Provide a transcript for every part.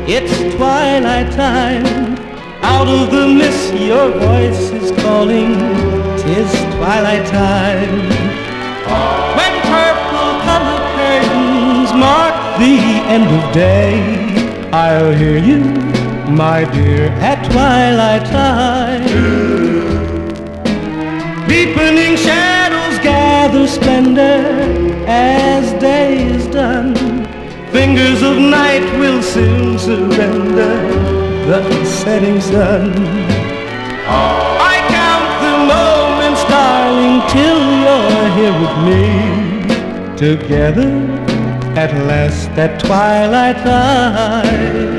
It's twilight time. Out of the mist your voice is calling. 'Tis twilight time. When purple-colored curtains mark the end of day, I'll hear you, my dear, at twilight time. Deepening shadows gather splendor as day is done. Fingers of night will soon surrender the setting sun. I count the moments, darling, till you're here with me. Together at last at twilight time.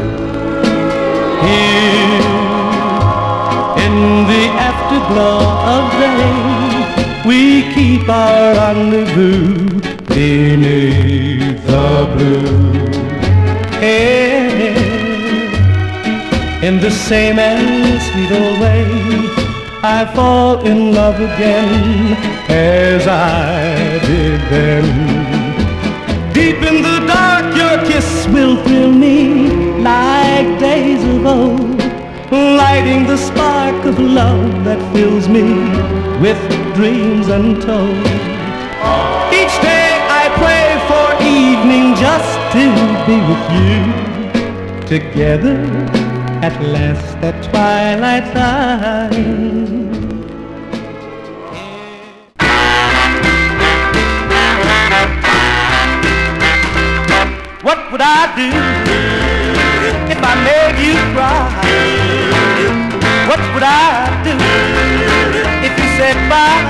Here in the afterglow of day, we keep our rendezvous beneath the blue air. In the same and sweet old way, I fall in love again as I did then. Deep in the dark your kiss will thrill me like days of old, lighting the spark of love that fills me with dreams untold. Each day I pray for evening just to be with you. Together at last at twilight time. What would I do if I made you cry? What would I do if you said bye?